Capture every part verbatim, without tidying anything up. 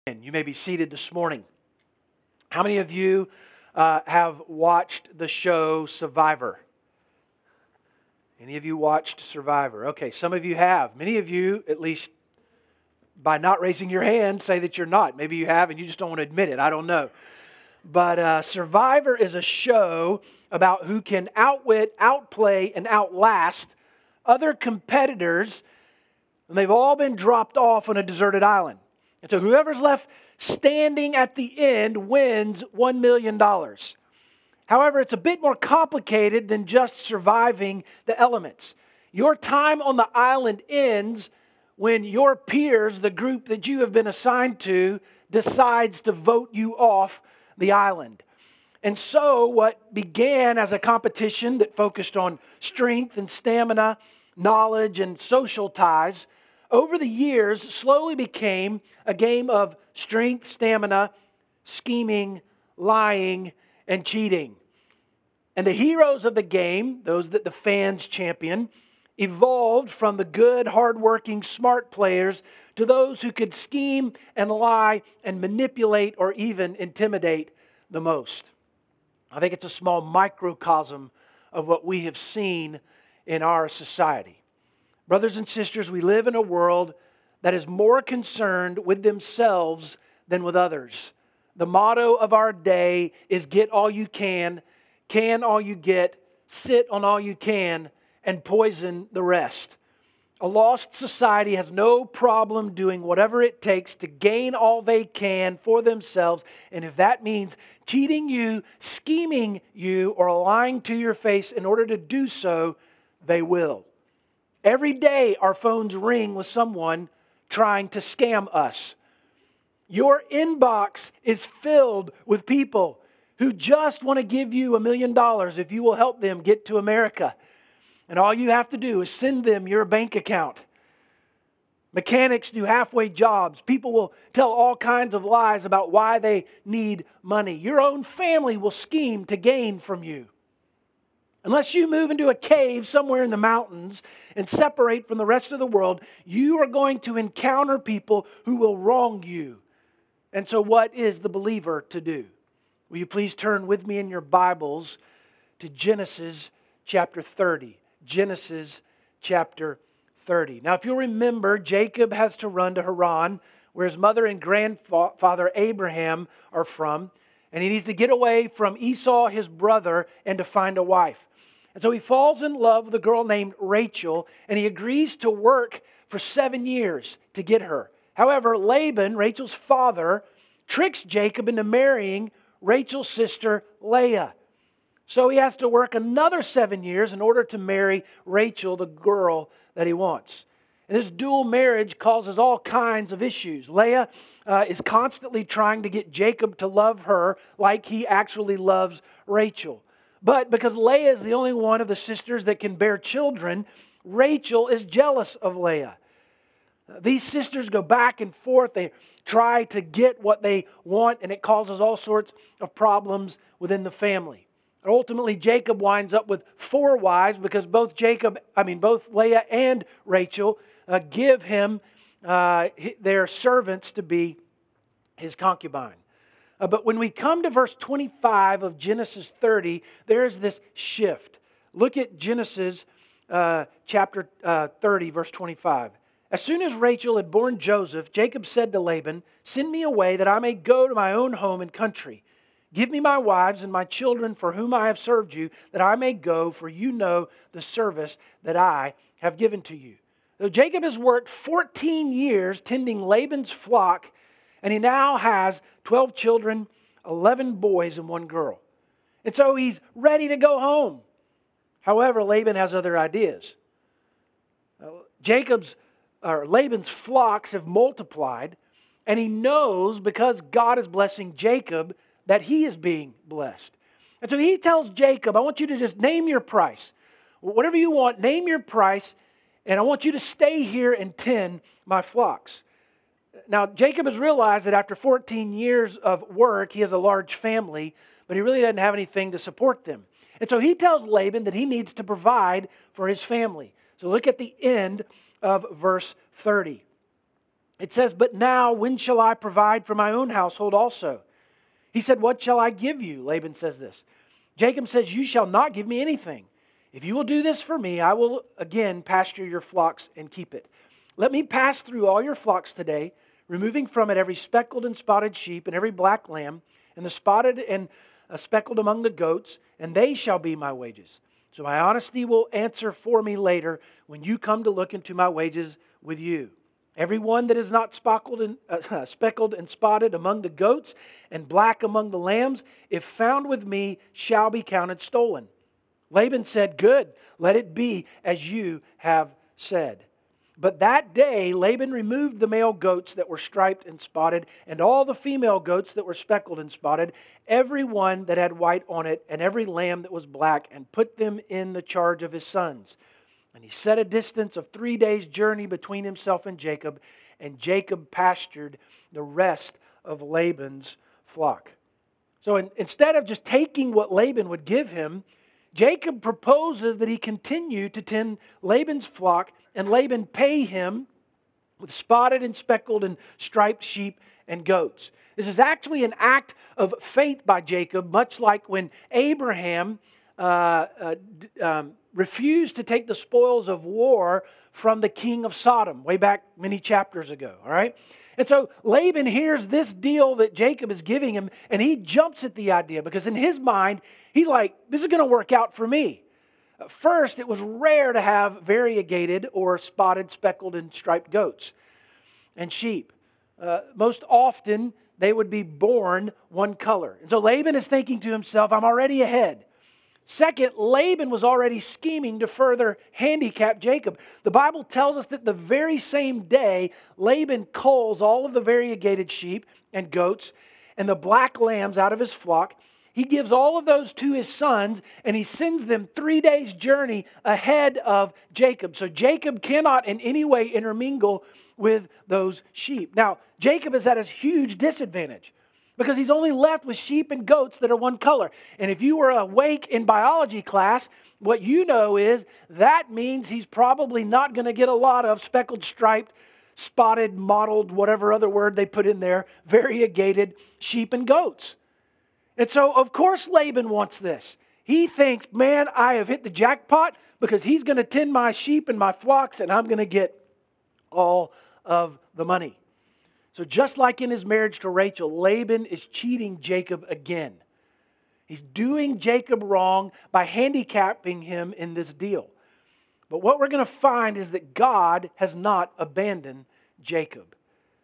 You may be seated this morning. How many of you uh, have watched the show Survivor? Any of you watched Survivor? Okay, some of you have. Many of you, at least by not raising your hand, say that you're not. Maybe you have and you just don't want to admit it. I don't know. But uh, Survivor is a show about who can outwit, outplay, and outlast other competitors. And they've all been dropped off on a deserted island. And so whoever's left standing at the end wins one million dollars. However, it's a bit more complicated than just surviving the elements. Your time on the island ends when your peers, the group that you have been assigned to, decides to vote you off the island. And so what began as a competition that focused on strength and stamina, knowledge and social ties, over the years slowly became a game of strength, stamina, scheming, lying, and cheating. And the heroes of the game, those that the fans champion, evolved from the good, hardworking, smart players to those who could scheme and lie and manipulate or even intimidate the most. I think it's a small microcosm of what we have seen in our society. Brothers and sisters, we live in a world that is more concerned with themselves than with others. The motto of our day is get all you can, can all you get, sit on all you can, and poison the rest. A lost society has no problem doing whatever it takes to gain all they can for themselves. And if that means cheating you, scheming you, or lying to your face in order to do so, they will. Every day our phones ring with someone trying to scam us. Your inbox is filled with people who just want to give you a million dollars if you will help them get to America. And all you have to do is send them your bank account. Mechanics do halfway jobs. People will tell all kinds of lies about why they need money. Your own family will scheme to gain from you. Unless you move into a cave somewhere in the mountains and separate from the rest of the world, you are going to encounter people who will wrong you. And so what is the believer to do? Will you please turn with me in your Bibles to Genesis chapter thirty. Genesis chapter thirty. Now, if you'll remember, Jacob has to run to Haran, where his mother and grandfather Abraham are from. And he needs to get away from Esau, his brother, and to find a wife. And so he falls in love with a girl named Rachel, and he agrees to work for seven years to get her. However, Laban, Rachel's father, tricks Jacob into marrying Rachel's sister, Leah. So he has to work another seven years in order to marry Rachel, the girl that he wants. And this dual marriage causes all kinds of issues. Leah uh, is constantly trying to get Jacob to love her like he actually loves Rachel. But because Leah is the only one of the sisters that can bear children, Rachel is jealous of Leah. Uh, these sisters go back and forth. They try to get what they want, and it causes all sorts of problems within the family. And ultimately, Jacob winds up with four wives because both Jacob, I mean, both Leah and Rachel uh, give him uh, their servants to be his concubine. Uh, but when we come to verse twenty-five of Genesis thirty, there is this shift. Look at Genesis uh, chapter uh, thirty, verse twenty-five. As soon as Rachel had borne Joseph, Jacob said to Laban, "Send me away that I may go to my own home and country. Give me my wives and my children for whom I have served you, that I may go, for you know the service that I have given to you." So Jacob has worked fourteen years tending Laban's flock, and he now has twelve children, eleven boys, and one girl. And so he's ready to go home. However, Laban has other ideas. Jacob's or Laban's flocks have multiplied, and he knows because God is blessing Jacob that he is being blessed. And so he tells Jacob, "I want you to just name your price. Whatever you want, name your price, and I want you to stay here and tend my flocks." Now, Jacob has realized that after fourteen years of work, he has a large family, but he really doesn't have anything to support them. And so he tells Laban that he needs to provide for his family. So look at the end of verse thirty. It says, but now when shall I provide for my own household also? He said, what shall I give you? Laban says this. Jacob says, you shall not give me anything. If you will do this for me, I will again pasture your flocks and keep it. Let me pass through all your flocks today, removing from it every speckled and spotted sheep and every black lamb, and the spotted and uh, speckled among the goats, and they shall be my wages. So my honesty will answer for me later when you come to look into my wages with you. Every one that is not speckled and, uh, speckled and spotted among the goats and black among the lambs, if found with me, shall be counted stolen. Laban said, good, let it be as you have said. But that day Laban removed the male goats that were striped and spotted, and all the female goats that were speckled and spotted, every one that had white on it, and every lamb that was black, and put them in the charge of his sons. And he set a distance of three days' journey between himself and Jacob, and Jacob pastured the rest of Laban's flock. So in, instead of just taking what Laban would give him, Jacob proposes that he continue to tend Laban's flock, and Laban pay him with spotted and speckled and striped sheep and goats. This is actually an act of faith by Jacob, much like when Abraham uh, uh, um, refused to take the spoils of war from the king of Sodom way back many chapters ago, all right? And so Laban hears this deal that Jacob is giving him, and he jumps at the idea because in his mind, he's like, this is going to work out for me. First, it was rare to have variegated or spotted, speckled, and striped goats and sheep. Uh, most often, they would be born one color. And so Laban is thinking to himself, I'm already ahead. Second, Laban was already scheming to further handicap Jacob. The Bible tells us that the very same day, Laban culls all of the variegated sheep and goats and the black lambs out of his flock. He gives all of those to his sons, and he sends them three days' journey ahead of Jacob. So Jacob cannot in any way intermingle with those sheep. Now, Jacob is at a huge disadvantage because he's only left with sheep and goats that are one color. And if you were awake in biology class, what you know is that means he's probably not going to get a lot of speckled, striped, spotted, mottled, whatever other word they put in there, variegated sheep and goats. And so, of course, Laban wants this. He thinks, man, I have hit the jackpot because he's going to tend my sheep and my flocks and I'm going to get all of the money. So just like in his marriage to Rachel, Laban is cheating Jacob again. He's doing Jacob wrong by handicapping him in this deal. But what we're going to find is that God has not abandoned Jacob.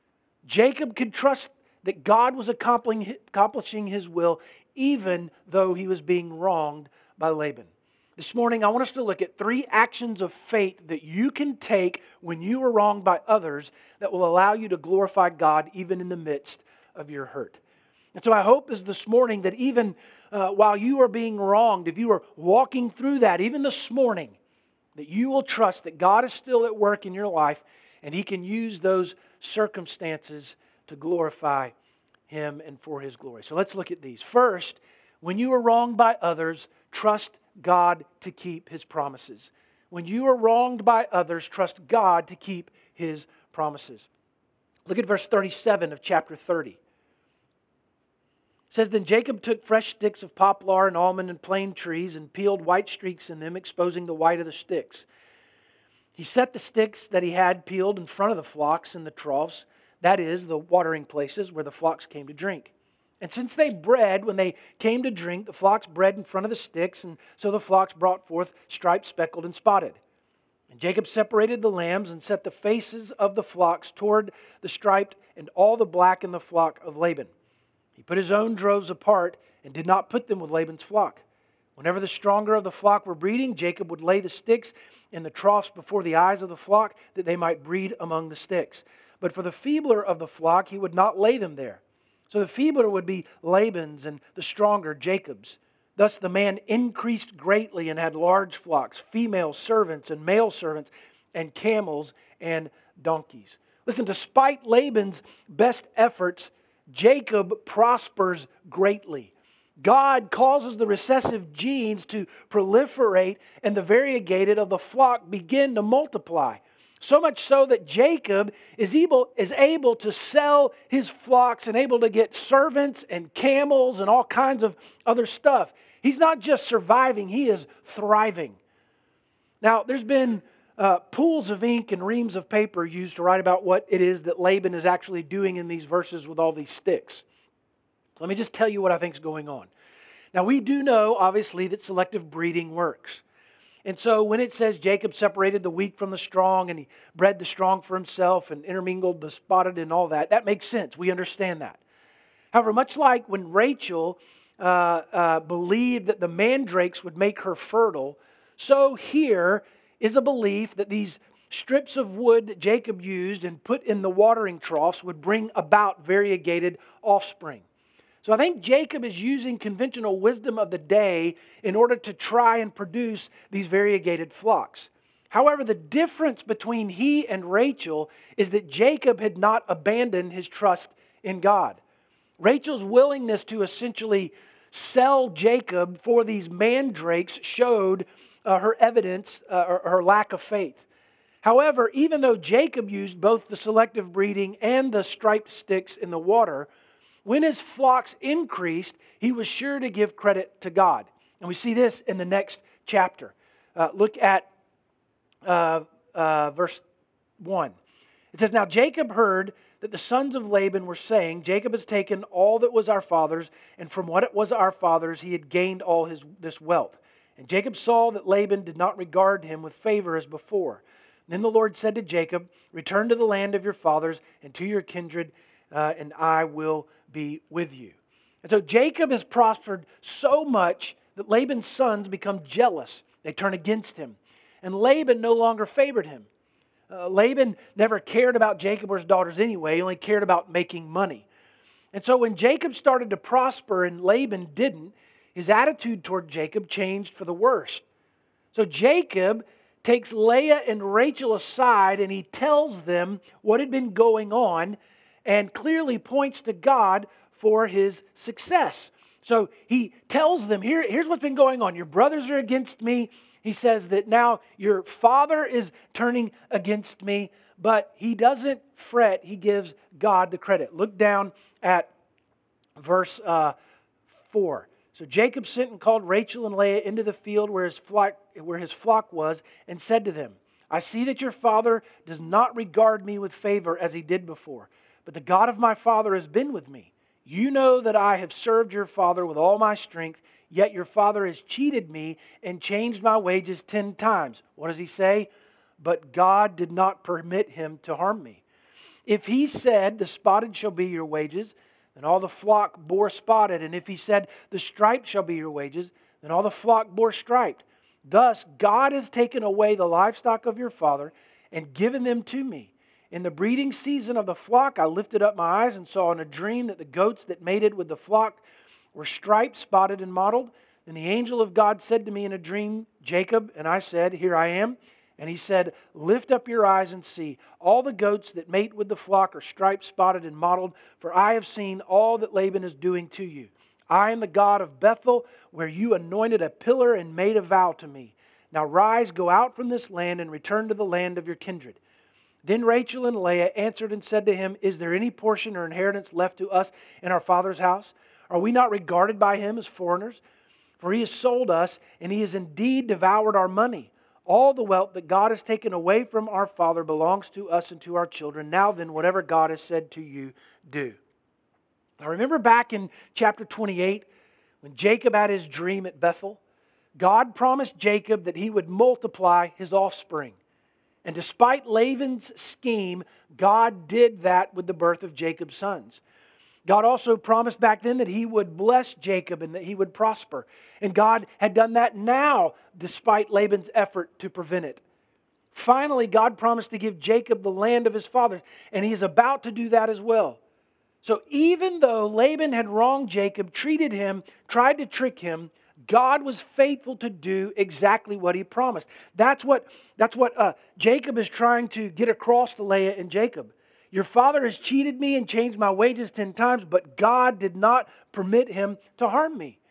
Jacob could trust that God was accomplishing his will even though he was being wronged by Laban. This morning, I want us to look at three actions of faith that you can take when you are wronged by others that will allow you to glorify God even in the midst of your hurt. And so I hope is this morning that even uh, while you are being wronged, if you are walking through that, even this morning, that you will trust that God is still at work in your life and He can use those circumstances to glorify Him and for His glory. So let's look at these. First, when you are wronged by others, trust God to keep His promises. When you are wronged by others, trust God to keep His promises. Look at verse thirty-seven of chapter thirty. It says, then Jacob took fresh sticks of poplar and almond and plane trees and peeled white streaks in them, exposing the white of the sticks. He set the sticks that he had peeled in front of the flocks in the troughs, that is, the watering places where the flocks came to drink. And since they bred, when they came to drink, the flocks bred in front of the sticks, and so the flocks brought forth striped, speckled, and spotted. And Jacob separated the lambs and set the faces of the flocks toward the striped and all the black in the flock of Laban. He put his own droves apart and did not put them with Laban's flock. Whenever the stronger of the flock were breeding, Jacob would lay the sticks in the troughs before the eyes of the flock, that they might breed among the sticks. But for the feebler of the flock, he would not lay them there. So the feebler would be Laban's and the stronger Jacob's. Thus the man increased greatly and had large flocks, female servants and male servants, and camels and donkeys. Listen, despite Laban's best efforts, Jacob prospers greatly. God causes the recessive genes to proliferate and the variegated of the flock begin to multiply. So much so that Jacob is able, is able to sell his flocks and able to get servants and camels and all kinds of other stuff. He's not just surviving, he is thriving. Now, there's been uh, pools of ink and reams of paper used to write about what it is that Laban is actually doing in these verses with all these sticks. Let me just tell you what I think is going on. Now, we do know, obviously, that selective breeding works. And so when it says Jacob separated the weak from the strong and he bred the strong for himself and intermingled the spotted and all that, that makes sense. We understand that. However, much like when Rachel uh, uh, believed that the mandrakes would make her fertile, so here is a belief that these strips of wood that Jacob used and put in the watering troughs would bring about variegated offspring. So I think Jacob is using conventional wisdom of the day in order to try and produce these variegated flocks. However, the difference between he and Rachel is that Jacob had not abandoned his trust in God. Rachel's willingness to essentially sell Jacob for these mandrakes showed uh, her evidence, uh, or her lack of faith. However, even though Jacob used both the selective breeding and the striped sticks in the water, when his flocks increased, he was sure to give credit to God. And we see this in the next chapter. Uh, look at uh, uh, verse one. It says, "Now Jacob heard that the sons of Laban were saying, Jacob has taken all that was our father's, and from what it was our father's, he had gained all his this wealth. And Jacob saw that Laban did not regard him with favor as before. Then the Lord said to Jacob, return to the land of your fathers and to your kindred, uh, and I will be with you." And so Jacob has prospered so much that Laban's sons become jealous. They turn against him. And Laban no longer favored him. Uh, Laban never cared about Jacob or his daughters anyway. He only cared about making money. And so when Jacob started to prosper and Laban didn't, his attitude toward Jacob changed for the worst. So Jacob takes Leah and Rachel aside and he tells them what had been going on and clearly points to God for his success. So he tells them, Here, here's what's been going on. Your brothers are against me. He says that now your father is turning against me, but he doesn't fret. He gives God the credit. Look down at verse uh, four. So Jacob sent and called Rachel and Leah into the field where his flock, where his flock was, and said to them, I see that your father does not regard me with favor as he did before, but the God of my father has been with me. You know that I have served your father with all my strength, yet your father has cheated me and changed my wages ten times. What does he say? But God did not permit him to harm me. If he said, the spotted shall be your wages, then all the flock bore spotted. And if he said, the striped shall be your wages, then all the flock bore striped. Thus God has taken away the livestock of your father and given them to me. In the breeding season of the flock, I lifted up my eyes and saw in a dream that the goats that mated with the flock were striped, spotted, and mottled. Then the angel of God said to me in a dream, Jacob, and I said, Here I am. And he said, Lift up your eyes and see. All the goats that mate with the flock are striped, spotted, and mottled, for I have seen all that Laban is doing to you. I am the God of Bethel, where you anointed a pillar and made a vow to me. Now rise, go out from this land, and return to the land of your kindred. Then Rachel and Leah answered and said to him, Is there any portion or inheritance left to us in our father's house? Are we not regarded by him as foreigners? For he has sold us, and he has indeed devoured our money. All the wealth that God has taken away from our father belongs to us and to our children. Now then, whatever God has said to you, do. Now remember back in chapter twenty-eight, when Jacob had his dream at Bethel? God promised Jacob that he would multiply his offspring. And despite Laban's scheme, God did that with the birth of Jacob's sons. God also promised back then that he would bless Jacob and that he would prosper. And God had done that now, despite Laban's effort to prevent it. Finally, God promised to give Jacob the land of his fathers, and he is about to do that as well. So even though Laban had wronged Jacob, treated him, tried to trick him, God was faithful to do exactly what he promised. That's what, that's what uh, Jacob is trying to get across to Leah and Jacob. Your father has cheated me and changed my wages ten times, but God did not permit him to harm me.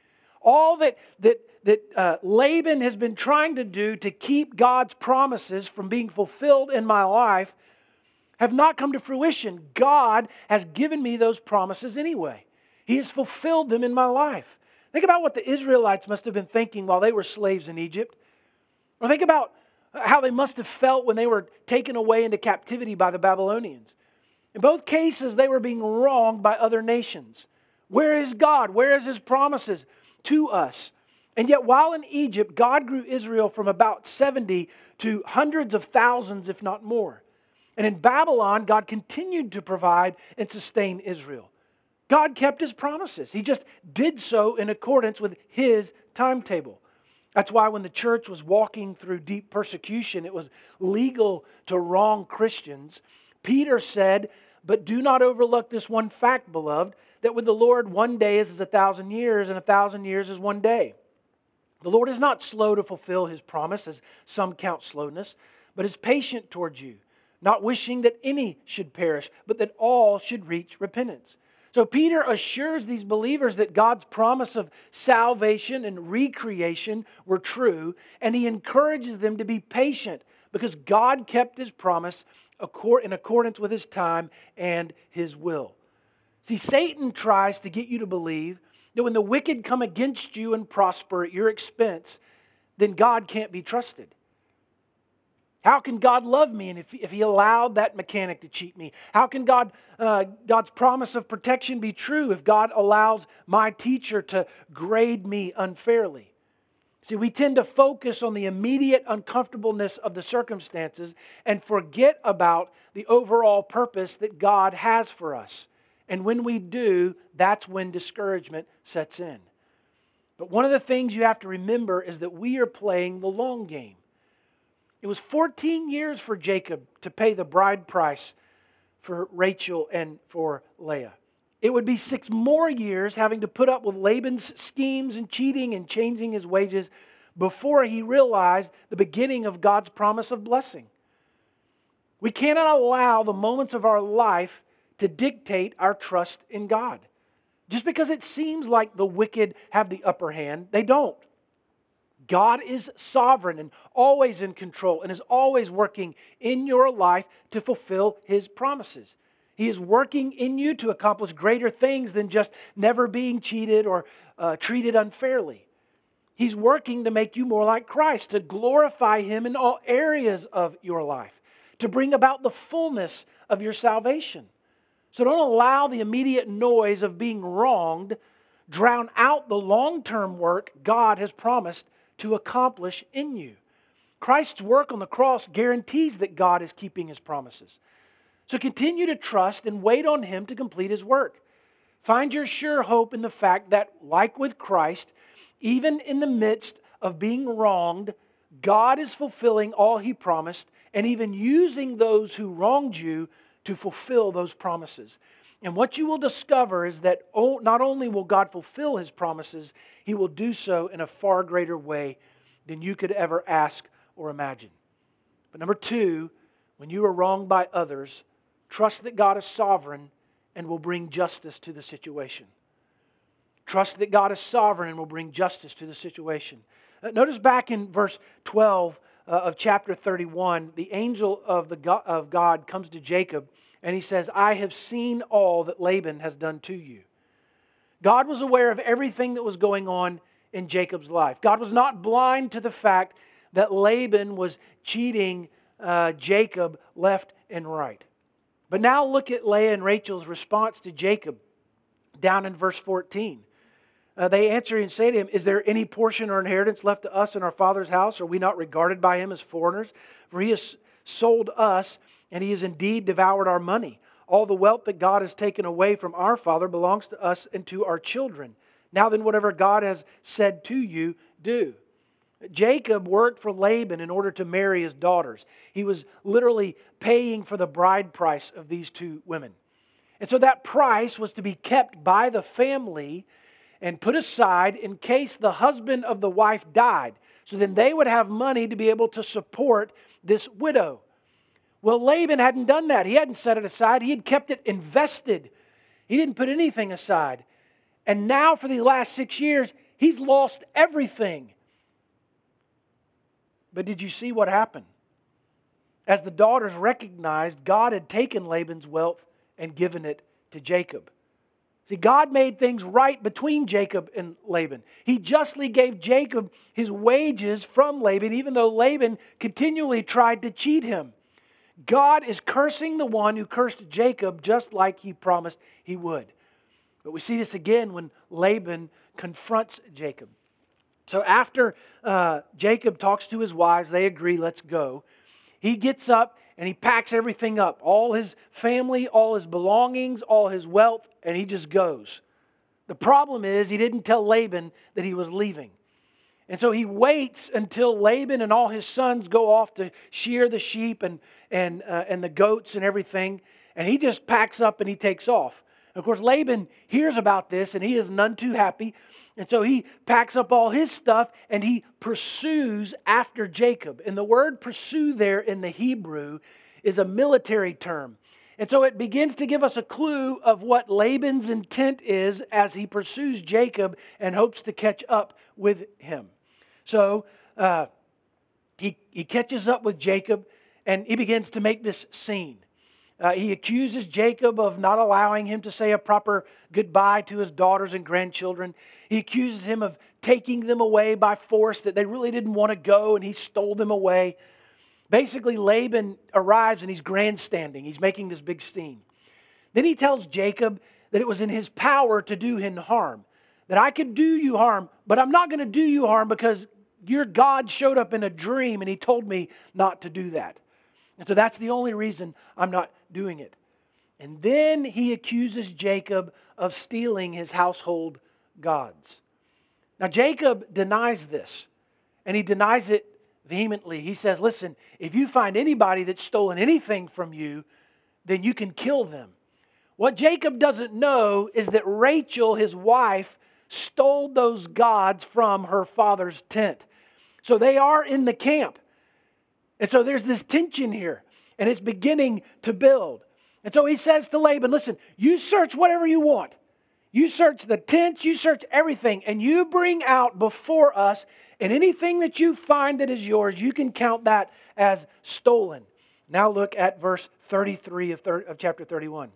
All that, that, that uh, Laban has been trying to do to keep God's promises from being fulfilled in my life have not come to fruition. God has given me those promises anyway. He has fulfilled them in my life. Think about what the Israelites must have been thinking while they were slaves in Egypt. Or think about how they must have felt when they were taken away into captivity by the Babylonians. In both cases, they were being wronged by other nations. Where is God? Where is His promises to us? And yet while in Egypt, God grew Israel from about seventy to hundreds of thousands, if not more. And in Babylon, God continued to provide and sustain Israel. God kept His promises. He just did so in accordance with His timetable. That's why when the church was walking through deep persecution, it was legal to wrong Christians. Peter said, "But do not overlook this one fact, beloved, that with the Lord one day is as a thousand years, and a thousand years is one day. The Lord is not slow to fulfill His promise, as some count slowness, but is patient towards you, not wishing that any should perish, but that all should reach repentance." So Peter assures these believers that God's promise of salvation and recreation were true, and he encourages them to be patient because God kept His promise in accordance with His time and His will. See, Satan tries to get you to believe that when the wicked come against you and prosper at your expense, then God can't be trusted. How can God love me and if, if He allowed that mechanic to cheat me? How can God, uh, God's promise of protection be true if God allows my teacher to grade me unfairly? See, we tend to focus on the immediate uncomfortableness of the circumstances and forget about the overall purpose that God has for us. And when we do, that's when discouragement sets in. But one of the things you have to remember is that we are playing the long game. It was fourteen years for Jacob to pay the bride price for Rachel and for Leah. It would be six more years having to put up with Laban's schemes and cheating and changing his wages before he realized the beginning of God's promise of blessing. We cannot allow the moments of our life to dictate our trust in God. Just because it seems like the wicked have the upper hand, they don't. God is sovereign and always in control and is always working in your life to fulfill His promises. He is working in you to accomplish greater things than just never being cheated or uh, treated unfairly. He's working to make you more like Christ, to glorify Him in all areas of your life, to bring about the fullness of your salvation. So don't allow the immediate noise of being wronged drown out the long-term work God has promised to accomplish in you. Christ's work on the cross guarantees that God is keeping His promises. So continue to trust and wait on Him to complete His work. Find your sure hope in the fact that, like with Christ, even in the midst of being wronged, God is fulfilling all He promised and even using those who wronged you to fulfill those promises. And what you will discover is that not only will God fulfill His promises, He will do so in a far greater way than you could ever ask or imagine. But number two, when you are wronged by others, trust that God is sovereign and will bring justice to the situation. Trust that God is sovereign and will bring justice to the situation. Uh, notice back in verse twelve uh, of chapter thirty-one, the angel of, the God, of God comes to Jacob and he says, "I have seen all that Laban has done to you." God was aware of everything that was going on in Jacob's life. God was not blind to the fact that Laban was cheating uh, Jacob left and right. But now look at Leah and Rachel's response to Jacob down in verse fourteen. Uh, they answer and say to him, "Is there any portion or inheritance left to us in our father's house? Are we not regarded by him as foreigners? For he has sold us, and he has indeed devoured our money. All the wealth that God has taken away from our father belongs to us and to our children. Now then, whatever God has said to you, do." Jacob worked for Laban in order to marry his daughters. He was literally paying for the bride price of these two women. And so that price was to be kept by the family and put aside in case the husband of the wife died. So then they would have money to be able to support this widow. Well, Laban hadn't done that. He hadn't set it aside. He had kept it invested. He didn't put anything aside. And now for the last six years, He's lost everything. But did you see what happened? As the daughters recognized, God had taken Laban's wealth and given it to Jacob. See, God made things right between Jacob and Laban. He justly gave Jacob his wages from Laban, even though Laban continually tried to cheat him. God is cursing the one who cursed Jacob just like he promised he would. But we see this again when Laban confronts Jacob. So after uh, Jacob talks to his wives, they agree, let's go. He gets up and he packs everything up. All his family, all his belongings, all his wealth, and he just goes. The problem is he didn't tell Laban that he was leaving. And so he waits until Laban and all his sons go off to shear the sheep and, and, uh, and the goats and everything. And he just packs up and he takes off. Of course, Laban hears about this and he is none too happy. And so he packs up all his stuff and he pursues after Jacob. And the word pursue there in the Hebrew is a military term. And so it begins to give us a clue of what Laban's intent is as he pursues Jacob and hopes to catch up with him. So uh, he, he catches up with Jacob and he begins to make this scene. Uh, he accuses Jacob of not allowing him to say a proper goodbye to his daughters and grandchildren. He accuses him of taking them away by force, that they really didn't want to go, and he stole them away. Basically, Laban arrives and he's grandstanding. He's making this big scene. Then he tells Jacob that it was in his power to do him harm. That I could do you harm, but I'm not going to do you harm because your God showed up in a dream and he told me not to do that. And so that's the only reason I'm not doing it. And then he accuses Jacob of stealing his household gods. Now Jacob denies this, and he denies it vehemently. He says, listen, if you find anybody that's stolen anything from you, then you can kill them. What Jacob doesn't know is that Rachel, his wife, stole those gods from her father's tent. So they are in the camp. And so there's this tension here, and it's beginning to build. And so he says to Laban, listen, you search whatever you want. You search the tents, you search everything, and you bring out before us, and anything that you find that is yours, you can count that as stolen. Now look at verse thirty-three of, thir- of chapter thirty-one.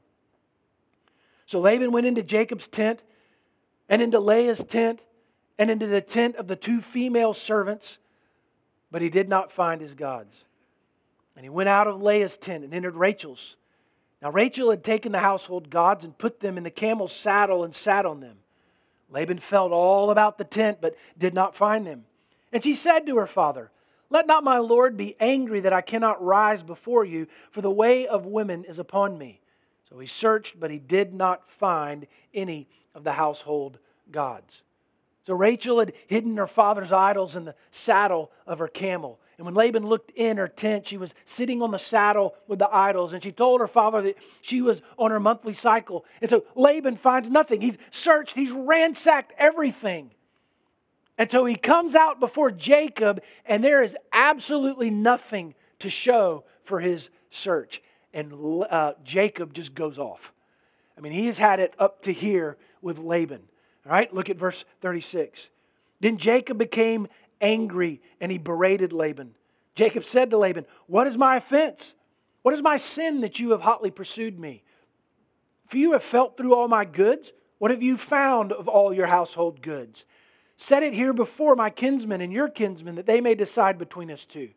So Laban went into Jacob's tent, and into Leah's tent, and into the tent of the two female servants, but he did not find his gods. And he went out of Leah's tent and entered Rachel's. Now Rachel had taken the household gods and put them in the camel's saddle and sat on them. Laban felt all about the tent, but did not find them. And she said to her father, let not my lord be angry that I cannot rise before you, for the way of women is upon me. So he searched, but he did not find any of the household gods. So Rachel had hidden her father's idols in the saddle of her camel. And when Laban looked in her tent, she was sitting on the saddle with the idols. And she told her father that she was on her monthly cycle. And so Laban finds nothing. He's searched, he's ransacked everything. And so he comes out before Jacob, and there is absolutely nothing to show for his search. And uh, Jacob just goes off. I mean, he has had it up to here with Laban. All right, look at verse thirty-six. Then Jacob became angry and he berated Laban. Jacob said to Laban, what is my offense? What is my sin that you have hotly pursued me? For you have felt through all my goods. What have you found of all your household goods? Set it here before my kinsmen and your kinsmen, that they may decide between us two.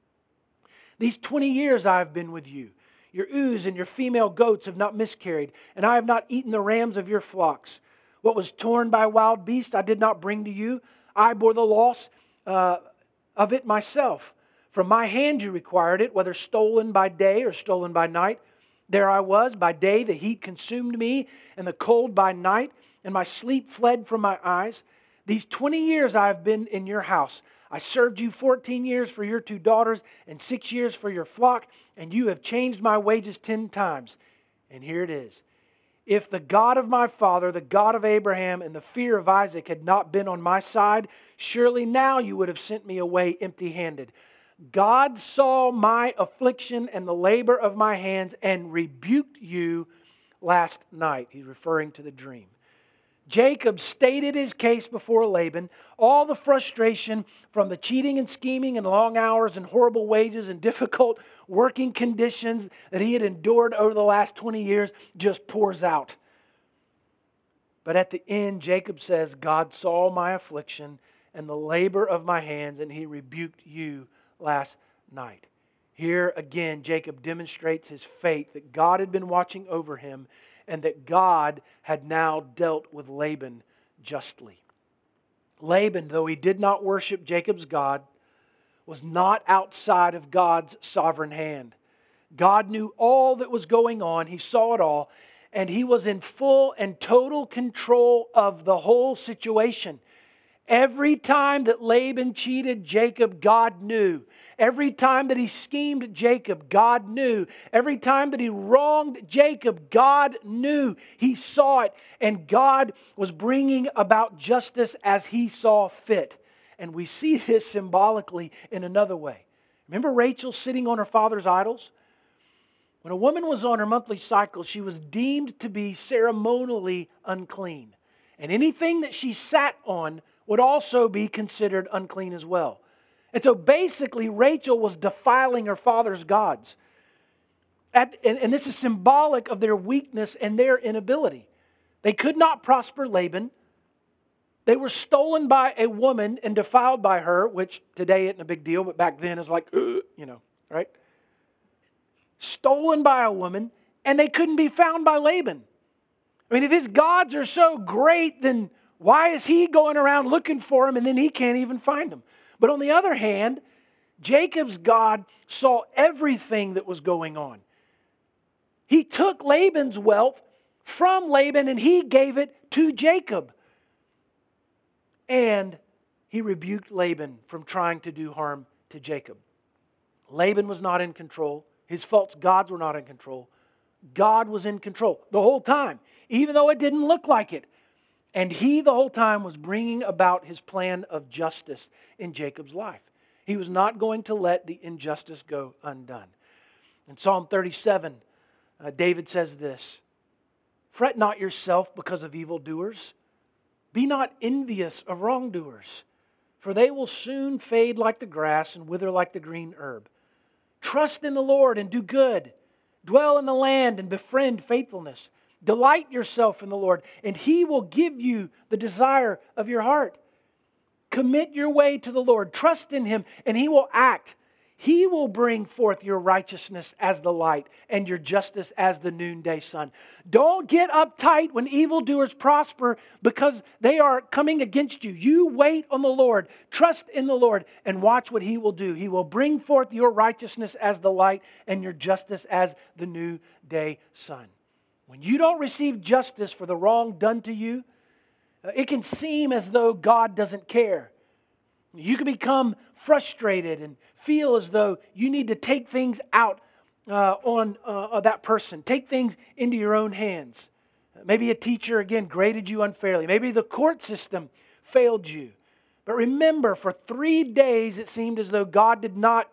These twenty years I have been with you. Your ewes and your female goats have not miscarried, and I have not eaten the rams of your flocks. What was torn by wild beasts I did not bring to you. I bore the loss uh, of it myself. From my hand you required it, whether stolen by day or stolen by night. There I was. By day the heat consumed me, and the cold by night, and my sleep fled from my eyes. These twenty years I have been in your house. I served you fourteen years for your two daughters, and six years for your flock, and you have changed my wages ten times. And here it is. If the God of my father, the God of Abraham, and the fear of Isaac had not been on my side, surely now you would have sent me away empty-handed. God saw my affliction and the labor of my hands and rebuked you last night. He's referring to the dream. Jacob stated his case before Laban. All the frustration from the cheating and scheming and long hours and horrible wages and difficult working conditions that he had endured over the last twenty years just pours out. But at the end, Jacob says, God saw my affliction and the labor of my hands, and he rebuked you last night. Here again, Jacob demonstrates his faith that God had been watching over him and that God had now dealt with Laban justly. Laban, though he did not worship Jacob's God, was not outside of God's sovereign hand. God knew all that was going on. He saw it all. And he was in full and total control of the whole situation. Every time that Laban cheated Jacob, God knew. Every time that he schemed Jacob, God knew. Every time that he wronged Jacob, God knew. He saw it. And God was bringing about justice as he saw fit. And we see this symbolically in another way. Remember Rachel sitting on her father's idols? When a woman was on her monthly cycle, she was deemed to be ceremonially unclean. And anything that she sat on would also be considered unclean as well. And so basically, Rachel was defiling her father's gods. At, and, and this is symbolic of their weakness and their inability. They could not prosper Laban. They were stolen by a woman and defiled by her, which today isn't a big deal, but back then is like, uh, you know, right? Stolen by a woman, and they couldn't be found by Laban. I mean, if his gods are so great, then why is he going around looking for them and then he can't even find them? But on the other hand, Jacob's God saw everything that was going on. He took Laban's wealth from Laban and he gave it to Jacob. And he rebuked Laban from trying to do harm to Jacob. Laban was not in control. His false gods were not in control. God was in control the whole time, even though it didn't look like it. And he the whole time was bringing about his plan of justice in Jacob's life. He was not going to let the injustice go undone. In Psalm thirty-seven, uh, David says this, "Fret not yourself because of evildoers. Be not envious of wrongdoers, for they will soon fade like the grass and wither like the green herb. Trust in the Lord and do good. Dwell in the land and befriend faithfulness. Delight yourself in the Lord, and He will give you the desire of your heart. Commit your way to the Lord. Trust in Him, and He will act. He will bring forth your righteousness as the light and your justice as the noonday sun." Don't get uptight when evildoers prosper because they are coming against you. You wait on the Lord, trust in the Lord, and watch what He will do. He will bring forth your righteousness as the light and your justice as the noonday sun. When you don't receive justice for the wrong done to you, it can seem as though God doesn't care. You can become frustrated and feel as though you need to take things out uh, on uh, that person. Take things into your own hands. Maybe a teacher, again, graded you unfairly. Maybe the court system failed you. But remember, for three days it seemed as though God did not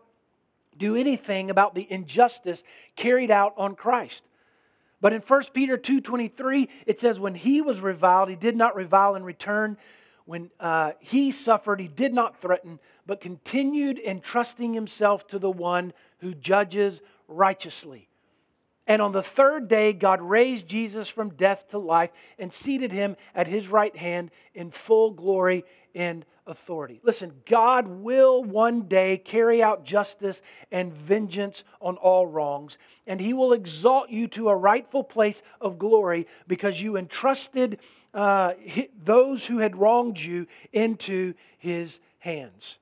do anything about the injustice carried out on Christ. But in First Peter two twenty-three, it says, when He was reviled, He did not revile in return. When uh, He suffered, He did not threaten, but continued entrusting Himself to the one who judges righteously. And on the third day, God raised Jesus from death to life and seated Him at His right hand in full glory and authority. Listen, God will one day carry out justice and vengeance on all wrongs, and He will exalt you to a rightful place of glory because you entrusted uh, those who had wronged you into His hands.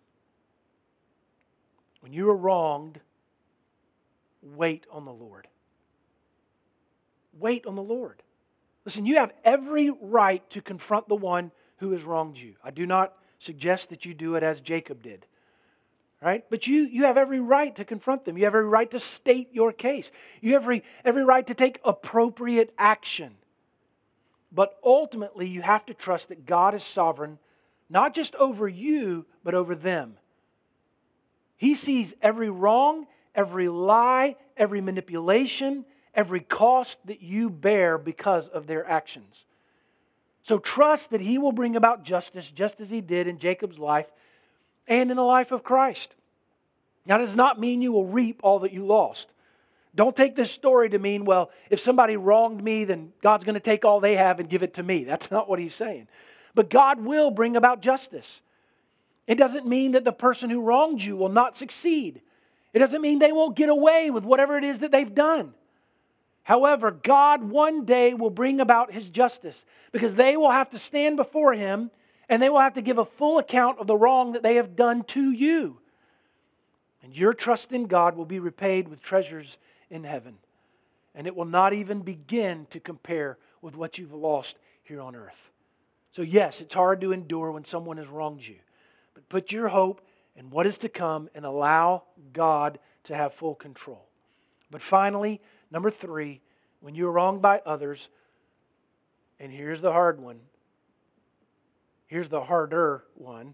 When you are wronged, wait on the Lord. Wait on the Lord. Listen, you have every right to confront the one who has wronged you. I do not suggest that you do it as Jacob did. Right? But you, you have every right to confront them. You have every right to state your case. You have every, every right to take appropriate action. But ultimately, you have to trust that God is sovereign, not just over you, but over them. He sees every wrong, every lie, every manipulation, every cost that you bear because of their actions. So trust that He will bring about justice just as He did in Jacob's life and in the life of Christ. Now, that does not mean you will reap all that you lost. Don't take this story to mean, well, if somebody wronged me, then God's going to take all they have and give it to me. That's not what He's saying. But God will bring about justice. It doesn't mean that the person who wronged you will not succeed. It doesn't mean they won't get away with whatever it is that they've done. However, God one day will bring about His justice because they will have to stand before Him and they will have to give a full account of the wrong that they have done to you. And your trust in God will be repaid with treasures in heaven. And it will not even begin to compare with what you've lost here on earth. So yes, it's hard to endure when someone has wronged you. But put your hope in what is to come and allow God to have full control. But finally, number three, when you're wronged by others, and here's the hard one, here's the harder one,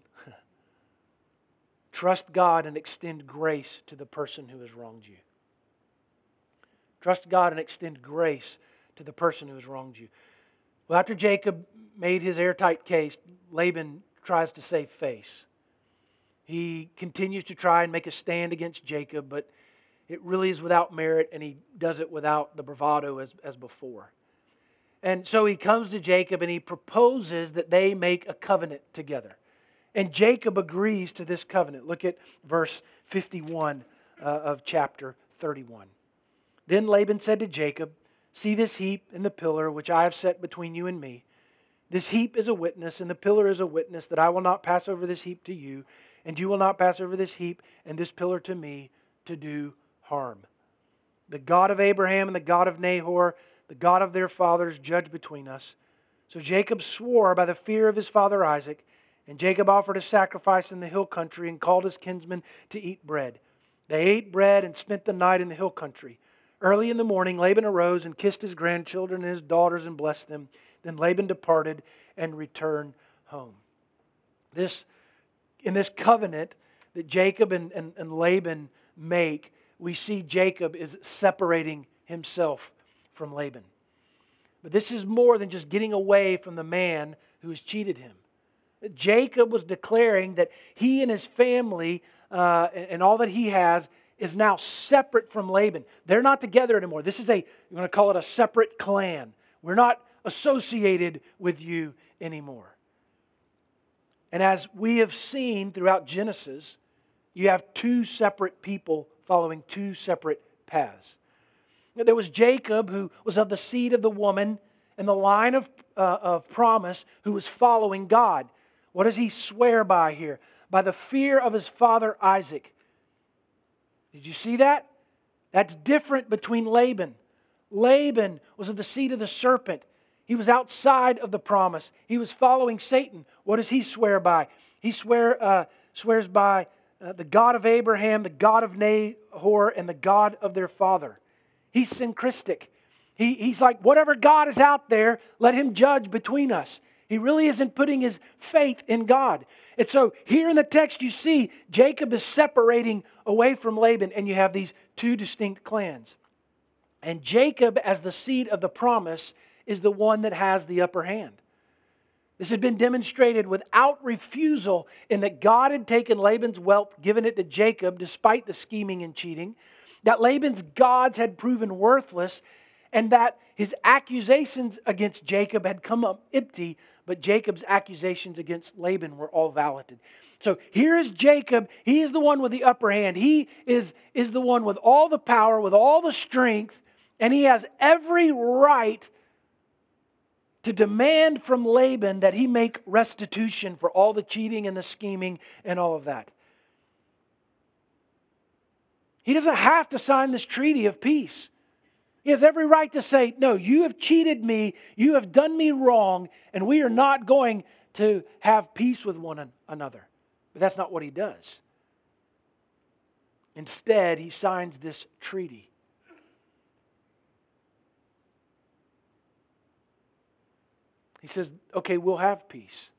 trust God and extend grace to the person who has wronged you. Trust God and extend grace to the person who has wronged you. Well, after Jacob made his airtight case, Laban tries to save face. He continues to try and make a stand against Jacob, but it really is without merit, and he does it without the bravado as, as before. And so he comes to Jacob and he proposes that they make a covenant together. And Jacob agrees to this covenant. Look at verse fifty-one uh, of chapter thirty-one. Then Laban said to Jacob, "See this heap and the pillar which I have set between you and me. This heap is a witness, and the pillar is a witness that I will not pass over this heap to you, and you will not pass over this heap and this pillar to me to do harm. The God of Abraham and the God of Nahor, the God of their fathers, judge between us." So Jacob swore by the fear of his father Isaac, and Jacob offered a sacrifice in the hill country and called his kinsmen to eat bread. They ate bread and spent the night in the hill country. Early in the morning, Laban arose and kissed his grandchildren and his daughters and blessed them. Then Laban departed and returned home. This, in this covenant that Jacob and, and, and Laban make, we see Jacob is separating himself from Laban. But this is more than just getting away from the man who has cheated him. Jacob was declaring that he and his family uh, and all that he has is now separate from Laban. They're not together anymore. This is a, you want to call it a separate clan. We're not associated with you anymore. And as we have seen throughout Genesis, you have two separate people following two separate paths. There was Jacob, who was of the seed of the woman and the line of, uh, of promise, who was following God. What does he swear by here? By the fear of his father Isaac. Did you see that? That's different between Laban. Laban was of the seed of the serpent. He was outside of the promise. He was following Satan. What does he swear by? He swear, uh, swears by uh, the God of Abraham, the God of Nahor, and the God of their father. He's syncretic. He, he's like, whatever God is out there, let him judge between us. He really isn't putting his faith in God. And so here in the text you see Jacob is separating away from Laban, and you have these two distinct clans. And Jacob, as the seed of the promise, is the one that has the upper hand. This had been demonstrated without refusal in that God had taken Laban's wealth, given it to Jacob despite the scheming and cheating, that Laban's gods had proven worthless, and that his accusations against Jacob had come up empty, but Jacob's accusations against Laban were all validated. So here is Jacob. He is the one with the upper hand. He is, is the one with all the power, with all the strength, and he has every right to demand from Laban that he make restitution for all the cheating and the scheming and all of that. He doesn't have to sign this treaty of peace. He has every right to say, no, you have cheated me, you have done me wrong, and we are not going to have peace with one another. But that's not what he does. Instead, he signs this treaty. He says, okay, we'll have peace.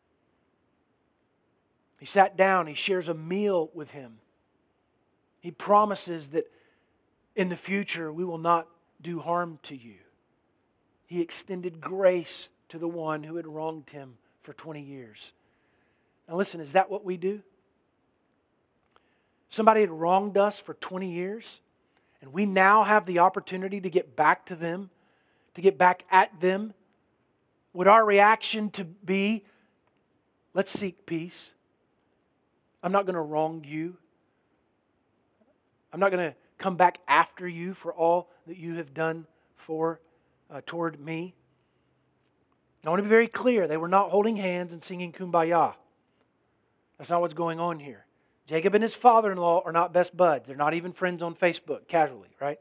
He sat down, he shares a meal with him. He promises that in the future we will not do harm to you. He extended grace to the one who had wronged him for twenty years. Now listen, is that what we do? Somebody had wronged us for twenty years, and we now have the opportunity to get back to them, to get back at them. Would our reaction to be, let's seek peace? I'm not going to wrong you. I'm not going to come back after you for all that you have done for uh, toward me. I want to be very clear. They were not holding hands and singing Kumbaya. That's not what's going on here. Jacob and his father-in-law are not best buds. They're not even friends on Facebook, casually, right?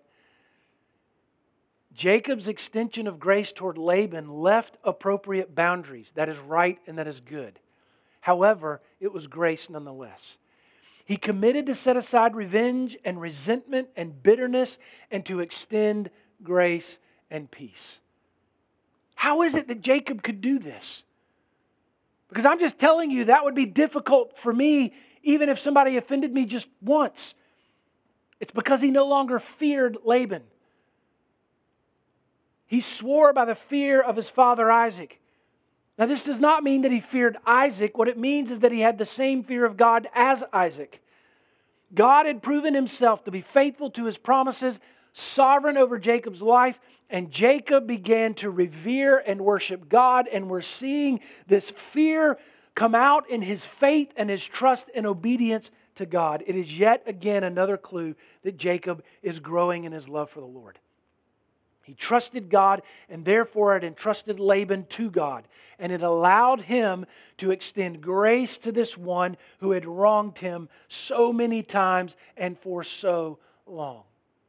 Jacob's extension of grace toward Laban left appropriate boundaries. That is right and that is good. However, it was grace nonetheless. He committed to set aside revenge and resentment and bitterness and to extend grace and peace. How is it that Jacob could do this? Because I'm just telling you that would be difficult for me even if somebody offended me just once. It's because he no longer feared Laban. He swore by the fear of his father Isaac. Now this does not mean that he feared Isaac. What it means is that he had the same fear of God as Isaac. God had proven himself to be faithful to his promises, sovereign over Jacob's life, and Jacob began to revere and worship God, and we're seeing this fear come out in his faith and his trust and obedience to God. It is yet again another clue that Jacob is growing in his love for the Lord. He trusted God and therefore had entrusted Laban to God. And it allowed him to extend grace to this one who had wronged him so many times and for so long.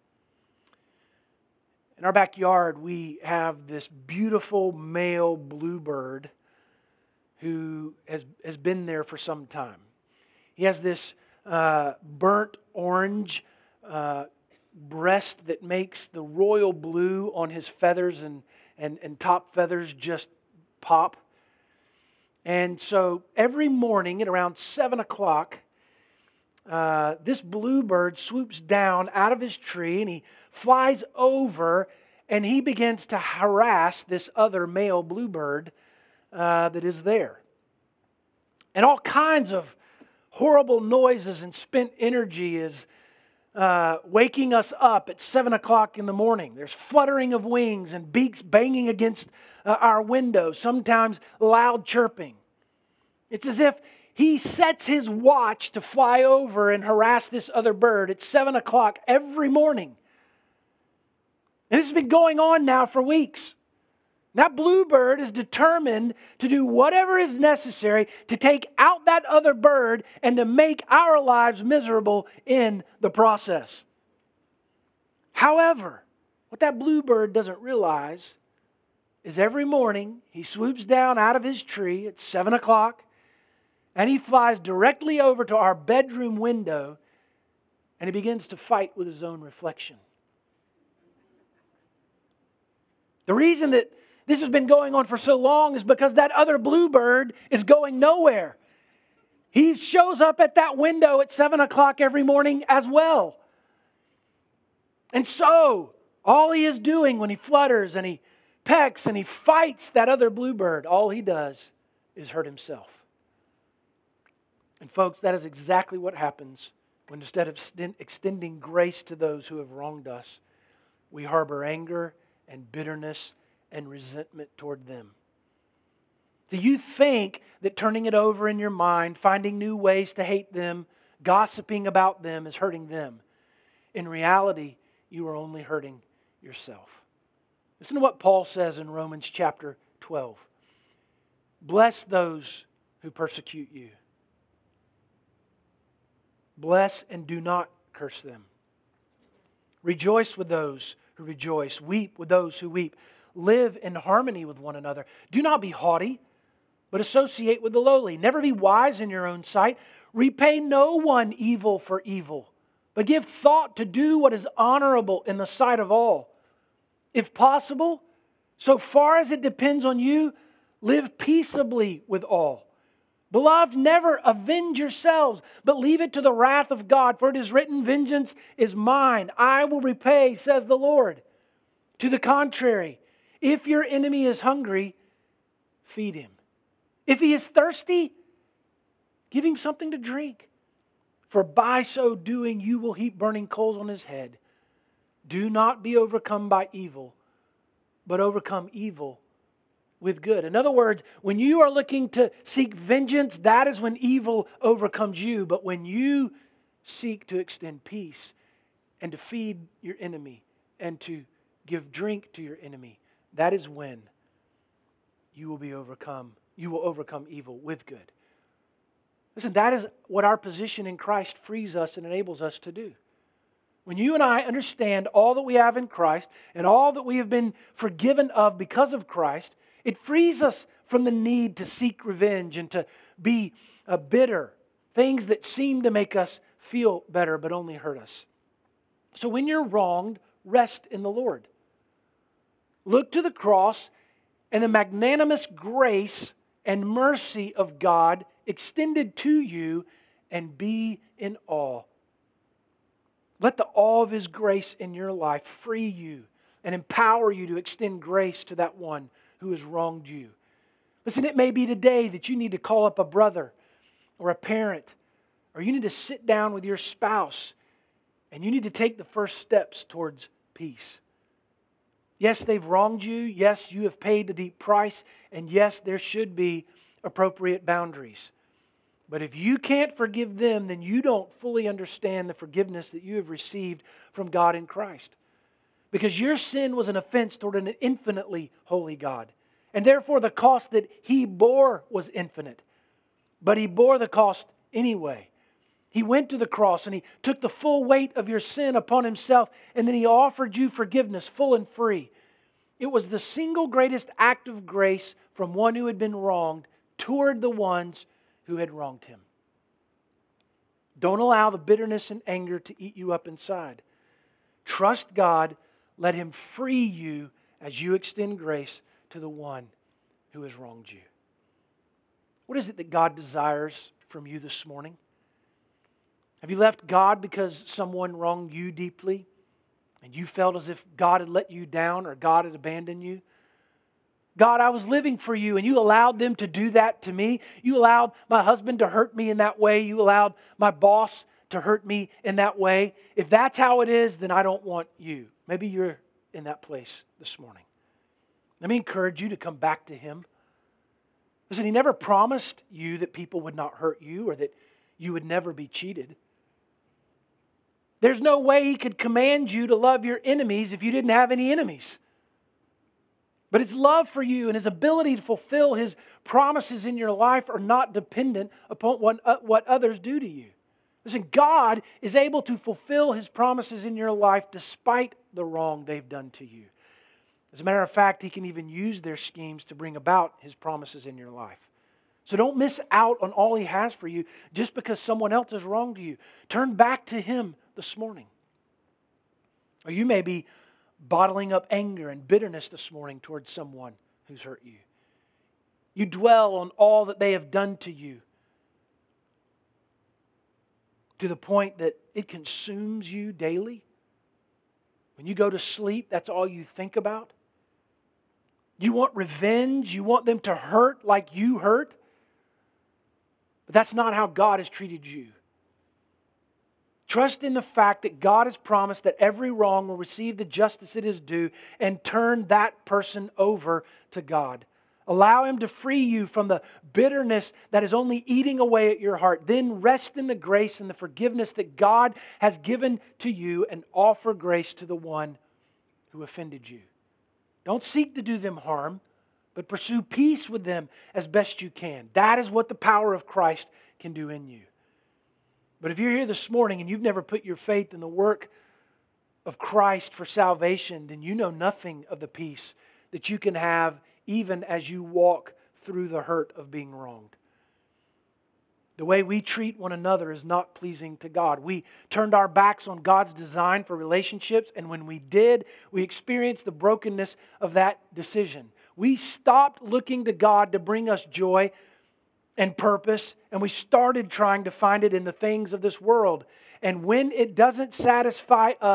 In our backyard, we have this beautiful male bluebird who has, has been there for some time. He has this uh, burnt orange uh breast that makes the royal blue on his feathers and, and, and top feathers just pop. And so every morning at around seven o'clock, uh, this bluebird swoops down out of his tree and he flies over and he begins to harass this other male bluebird uh, that is there. And all kinds of horrible noises and spent energy is Uh, waking us up at seven o'clock in the morning. There's fluttering of wings and beaks banging against uh, our window, sometimes loud chirping. It's as if he sets his watch to fly over and harass this other bird at seven o'clock every morning. And this has been going on now for weeks. That bluebird is determined to do whatever is necessary to take out that other bird and to make our lives miserable in the process. However, what that bluebird doesn't realize is every morning he swoops down out of his tree at seven o'clock and he flies directly over to our bedroom window and he begins to fight with his own reflection. The reason that this has been going on for so long is because that other bluebird is going nowhere. He shows up at that window at seven o'clock every morning as well. And so, all he is doing when he flutters and he pecks and he fights that other bluebird, all he does is hurt himself. And folks, that is exactly what happens when instead of extending grace to those who have wronged us, we harbor anger and bitterness and resentment toward them. Do you think that turning it over in your mind, finding new ways to hate them, gossiping about them is hurting them? In reality, you are only hurting yourself. Listen to what Paul says in Romans chapter twelve. Bless those who persecute you. Bless and do not curse them. Rejoice with those who rejoice. Weep with those who weep. Live in harmony with one another. Do not be haughty, but associate with the lowly. Never be wise in your own sight. Repay no one evil for evil, but give thought to do what is honorable in the sight of all. If possible, so far as it depends on you, live peaceably with all. Beloved, never avenge yourselves, but leave it to the wrath of God. For it is written, vengeance is mine. I will repay, says the Lord. To the contrary, if your enemy is hungry, feed him. If he is thirsty, give him something to drink. For by so doing, you will heap burning coals on his head. Do not be overcome by evil, but overcome evil with good. In other words, when you are looking to seek vengeance, that is when evil overcomes you. But when you seek to extend peace and to feed your enemy and to give drink to your enemy, that is when you will be overcome. You will overcome evil with good. Listen, that is what our position in Christ frees us and enables us to do. When you and I understand all that we have in Christ and all that we have been forgiven of because of Christ, it frees us from the need to seek revenge and to be uh, bitter, things that seem to make us feel better but only hurt us. So when you're wronged, rest in the Lord. Look to the cross and the magnanimous grace and mercy of God extended to you, and be in awe. Let the awe of His grace in your life free you and empower you to extend grace to that one who has wronged you. Listen, it may be today that you need to call up a brother or a parent, or you need to sit down with your spouse and you need to take the first steps towards peace. Yes, they've wronged you. Yes, you have paid the deep price. And yes, there should be appropriate boundaries. But if you can't forgive them, then you don't fully understand the forgiveness that you have received from God in Christ. Because your sin was an offense toward an infinitely holy God. And therefore the cost that He bore was infinite. But He bore the cost anyway. He went to the cross and He took the full weight of your sin upon Himself, and then He offered you forgiveness full and free. It was the single greatest act of grace from one who had been wronged toward the ones who had wronged him. Don't allow the bitterness and anger to eat you up inside. Trust God. Let Him free you as you extend grace to the one who has wronged you. What is it that God desires from you this morning? Have you left God because someone wronged you deeply and you felt as if God had let you down or God had abandoned you? God, I was living for you and you allowed them to do that to me. You allowed my husband to hurt me in that way. You allowed my boss to hurt me in that way. If that's how it is, then I don't want you. Maybe you're in that place this morning. Let me encourage you to come back to Him. Listen, He never promised you that people would not hurt you or that you would never be cheated. There's no way He could command you to love your enemies if you didn't have any enemies. But His love for you and His ability to fulfill His promises in your life are not dependent upon what, uh, what others do to you. Listen, God is able to fulfill His promises in your life despite the wrong they've done to you. As a matter of fact, He can even use their schemes to bring about His promises in your life. So don't miss out on all He has for you just because someone else has wronged you. Turn back to Him this morning. Or you may be bottling up anger and bitterness this morning towards someone who's hurt you. You dwell on all that they have done to you to the point that it consumes you daily. When you go to sleep, that's all you think about. You want revenge. You want them to hurt like you hurt. But that's not how God has treated you. Trust in the fact that God has promised that every wrong will receive the justice it is due, and turn that person over to God. Allow Him to free you from the bitterness that is only eating away at your heart. Then rest in the grace and the forgiveness that God has given to you, and offer grace to the one who offended you. Don't seek to do them harm, but pursue peace with them as best you can. That is what the power of Christ can do in you. But if you're here this morning and you've never put your faith in the work of Christ for salvation, then you know nothing of the peace that you can have even as you walk through the hurt of being wronged. The way we treat one another is not pleasing to God. We turned our backs on God's design for relationships, and when we did, we experienced the brokenness of that decision. We stopped looking to God to bring us joy and purpose, and we started trying to find it in the things of this world. And when it doesn't satisfy us,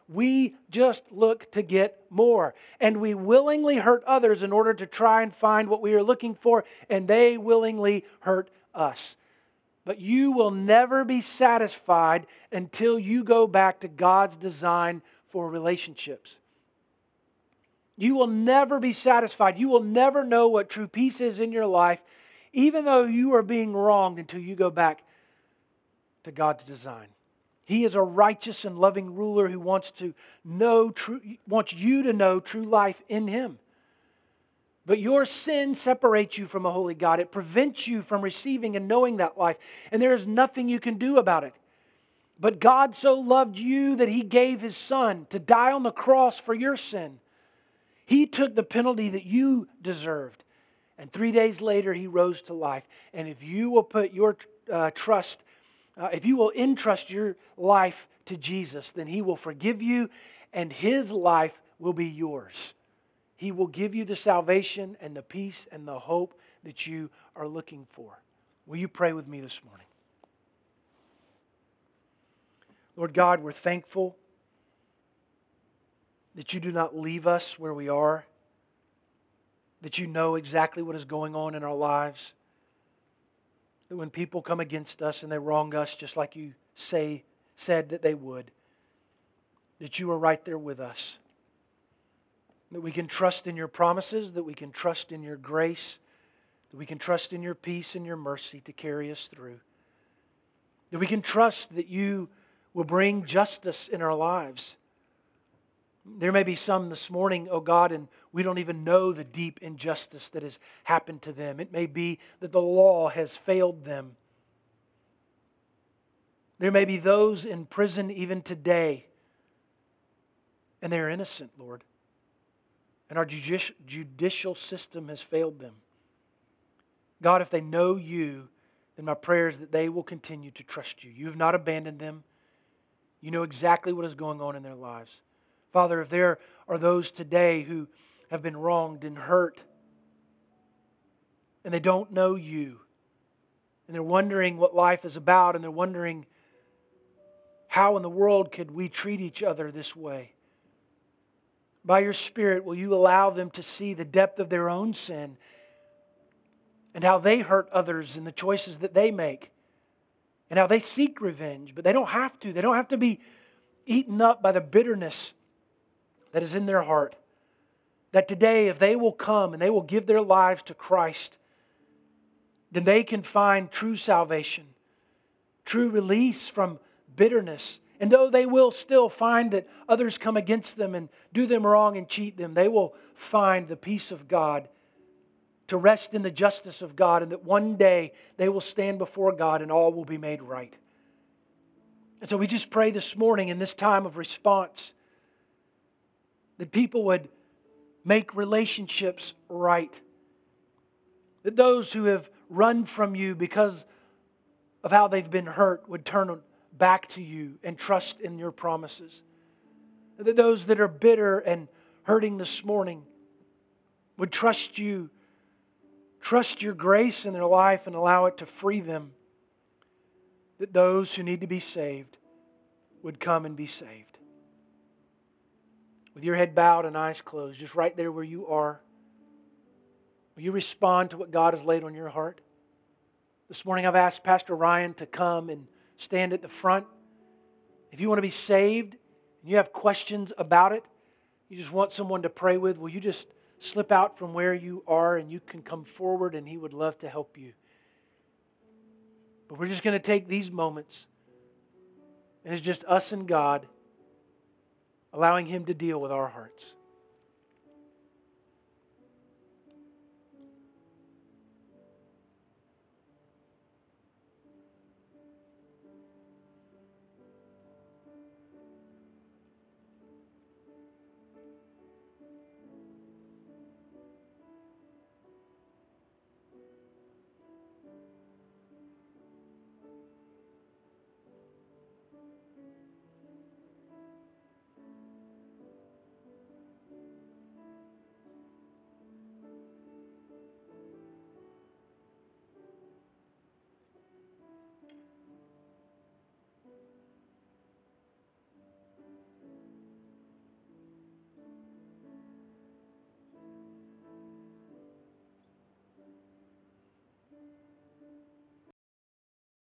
We just look to get more. And we willingly hurt others in order to try and find what we are looking for, and they willingly hurt us. But you will never be satisfied until you go back to God's design for relationships. You will never be satisfied. You will never know what true peace is in your life, even though you are being wronged, until you go back to God's design. He is a righteous and loving ruler who wants to know true, wants you to know true life in Him. But your sin separates you from a holy God. It prevents you from receiving and knowing that life. And there is nothing you can do about it. But God so loved you that He gave His Son to die on the cross for your sin. He took the penalty that you deserved. And three days later, He rose to life. And if you will put your uh, trust, uh, if you will entrust your life to Jesus, then He will forgive you and His life will be yours. He will give you the salvation and the peace and the hope that you are looking for. Will you pray with me this morning? Lord God, we're thankful that You do not leave us where we are, that You know exactly what is going on in our lives, that when people come against us and they wrong us just like You say, said that they would, that You are right there with us. That we can trust in Your promises, that we can trust in Your grace, that we can trust in Your peace and Your mercy to carry us through. That we can trust that You will bring justice in our lives. There may be some this morning, oh God, and we don't even know the deep injustice that has happened to them. It may be that the law has failed them. There may be those in prison even today, and they are innocent, Lord. And our judici- judicial system has failed them. God, if they know You, then my prayer is that they will continue to trust You. You have not abandoned them. You know exactly what is going on in their lives. Father, if there are those today who have been wronged and hurt, and they don't know You, and they're wondering what life is about, and they're wondering how in the world could we treat each other this way? By Your Spirit, will You allow them to see the depth of their own sin and how they hurt others in the choices that they make and how they seek revenge, but they don't have to. They don't have to be eaten up by the bitterness that is in their heart. That today, if they will come and they will give their lives to Christ, then they can find true salvation, true release from bitterness. And though they will still find that others come against them and do them wrong and cheat them, they will find the peace of God, to rest in the justice of God, and that one day they will stand before God and all will be made right. And so we just pray this morning in this time of response that people would make relationships right. That those who have run from You because of how they've been hurt would turn back to You and trust in Your promises. That those that are bitter and hurting this morning would trust You, trust Your grace in their life and allow it to free them. That those who need to be saved would come and be saved. With your head bowed and eyes closed, just right there where you are, will you respond to what God has laid on your heart? This morning I've asked Pastor Ryan to come and stand at the front. If you want to be saved and you have questions about it, you just want someone to pray with, will you just slip out from where you are and you can come forward and he would love to help you. But we're just going to take these moments and it's just us and God allowing Him to deal with our hearts.